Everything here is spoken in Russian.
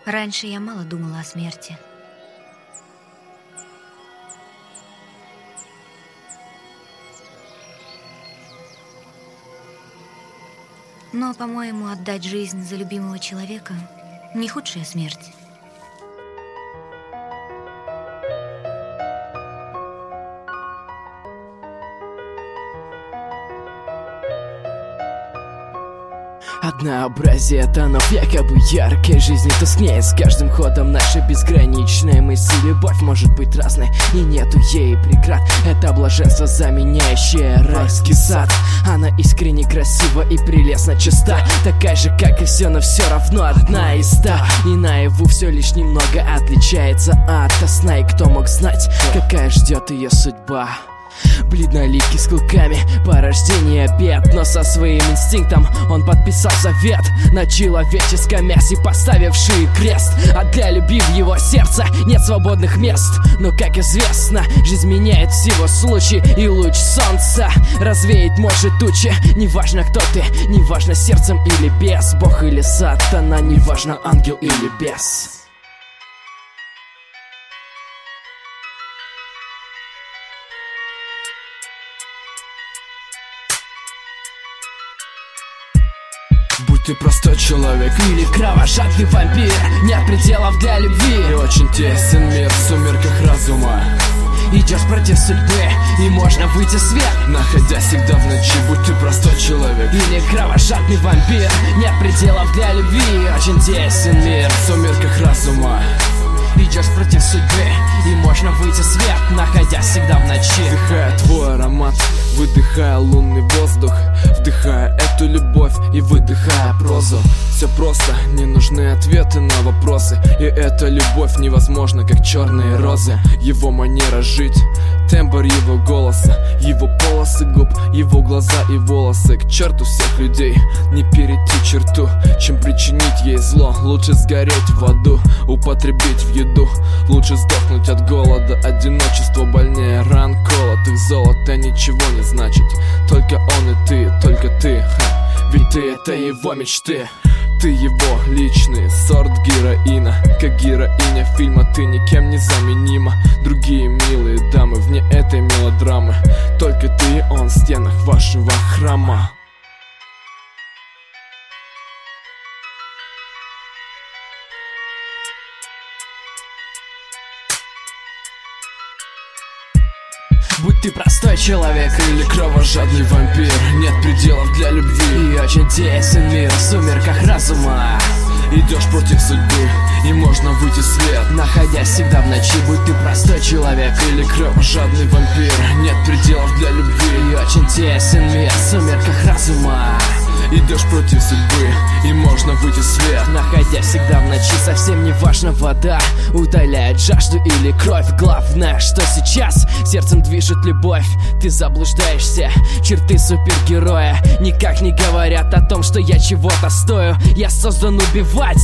Раньше я мало думала о смерти. Но, по-моему, отдать жизнь за любимого человека – не худшая смерть. Однообразие тонов якобы яркой жизни тускнеет с каждым ходом. Наша безграничная мысль, любовь может быть разной, и нету ей преград. Это блаженство, заменяющее райский сад. Она искренне красива и прелестно чиста, такая же, как и все, но все равно одна из ста. И наяву все лишь немного отличается от сна. И кто мог знать, какая ждет ее судьба? Бледноликий с клыками, порождение бед, но со своим инстинктом он подписал завет на человеческом мясе, поставивший крест. А для любви в его сердце нет свободных мест. Но, как известно, жизнь меняет всего случай, и луч солнца развеять может тучи. Неважно, кто ты, неважно, сердцем или без, Бог или сатана, неважно, ангел или бес. Будь ты простой человек или кровожадный вампир, нет пределов для любви. И очень тесен мир в сумерках разума. Идешь против судьбы, и можно выйти в свет, находясь всегда в ночи. Будь ты простой человек или кровожадный вампир, нет пределов для любви. Очень тесен мир в сумерках разума. Идешь против судьбы, и можно выйти в свет, находясь всегда в ночи. Вдыхая твой аромат, выдыхая лунный воздух, вдыхая эту любовь и выдыхая прозу. Все просто, не нужны ответы на вопросы. И эта любовь невозможна, как черные розы. Его манера жить, тембр его голоса, его полосы губ, его глаза и волосы. К черту всех людей, не перейти черту, чем причинить ей зло. Лучше сгореть в аду, употребить в еду. Лучше сдохнуть от голода, одиночество больнее ран колотых. Золото ничего не значит, только он и ты, только ты, ведь ты это его мечты. Ты его личный сорт героина, как героиня фильма. Ты никем не заменима. Другие милые дамы вне этой мелодрамы, только ты и он в стенах вашего храма. Будь ты простой человек или кровожадный вампир, нет пределов для любви. И очень тесен мир в сумерках разума. Идешь против судьбы, и можно выйти в свет, находясь всегда в ночи. Будь ты простой человек или кровожадный вампир, нет пределов для любви. И очень тесен мир в сумерках разума. Идешь против судьбы, и можно выйти в свет, находясь всегда в ночи. Совсем не важно, вода утоляет жажду или кровь. Главное, что сейчас сердцем движет любовь. Ты заблуждаешься, черты супергероя никак не говорят о том, что я чего-то стою. Я создан убивать,